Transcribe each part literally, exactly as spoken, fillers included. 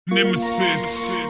Nemesis.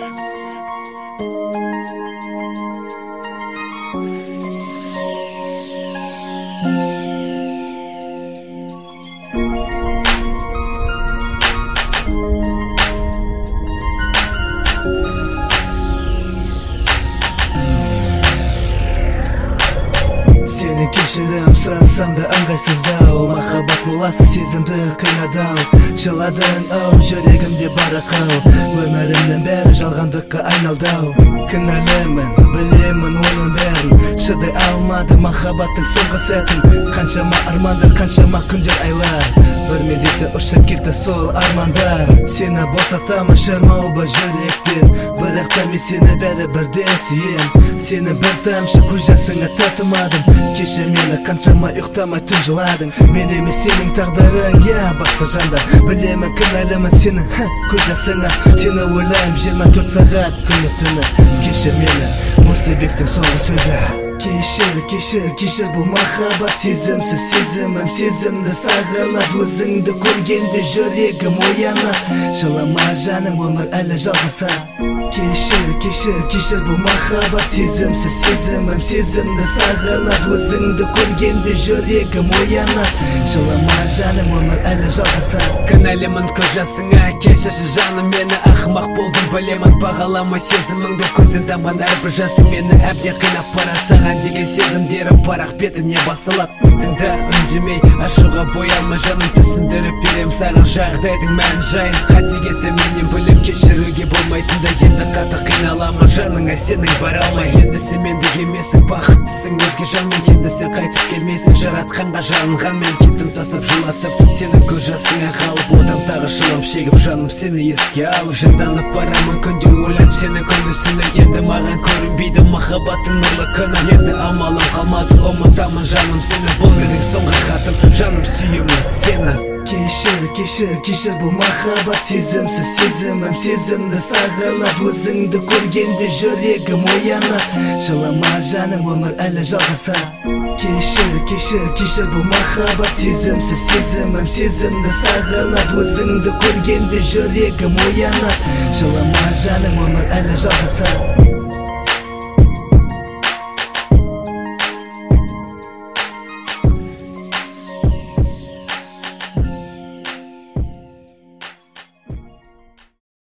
Seni keşirim sırasam da ыңғайсыздау Махаббат моласы сезімді қинадау Жыладың ау жүрегімде барақау Өмірімнің бәрі жалғандыққа айналдау Кінәлімін, білемін оның бәрін Шыдай алмады махаббаттың соңғы сәтін Қаншама армандар, қаншама күндер айлар Бір мезетте ұшып кетті сол армандар Сені босатамын шырмау бұл жүректен Бірақ та мен сені бәрі бірде сүйем Сені бір тамшы көз жасыңа татымадым Кешір мені қаншама ұйықтамай түн жыладың Мен емес сенің тағдырың, я басқа жандар Білемін кінәлімін сені көз жасыңа Сені ойлаймын жиырма төрт сағат күні түні Кешір мені осы бектің соңғы сөзі Кешір, кешір, кешір бұл махаббат сезімсіз сезімім сезімді сағынат Өзіңді көргенде жүрегім оянат Жылама жаным өмір әлі жалғаса Кешір, кешір, кешір бұл махаббат сезімсіз сезімім сезімді сағынат Өзіңді көргенде жүрегім оянат Жылама жаным өмір әлі жалғаса Кінәлімін көз жасыңа кешірші жаным мені Ақымақ болдым білемін бағаламай сезіміңді Көзден тамған әрбір жасың мені әбден қинап барат Саған деген сезімдерім парақ бетіне басылап Тыңда үндемей ашуға боялмай жаным түсіндіріп берем саған жағдайдың мән жайын Қате кетті менен білем кешіруге болмайтындай Енді қатты қиналамын жаныңа сенің бара алмай Енді сен мендік емесің бақыттысың өзге жанмен Енді сен қайтып келмейсің жаратқанға жанған Мен кеттім тастап жылатып сені көз жасыңа қалып Отам тағы шылым шегіп жаным сені еске алып Жынданып барамын күнде ойлап сені күндіз түні Енді маған көрінбейді махаббаттың нұрлы күні Енді амалым қалмады ұмытамын жаным сені Бұл менің соңғы хатым жаным сүйемін сені Кешір, кешір, кешір бұл махаббат сезімсіз сезімім сезімді сағынат Өзіңді көргенде жүрегім оянат Жылама жаным өмір әлі жалғаса Кешір, кешір, кешір бұл махаббат сезімсіз сезімім сезімді сағынат Өзіңді көргенде жүрегім оянат Жылама жаным өмір әлі жалғаса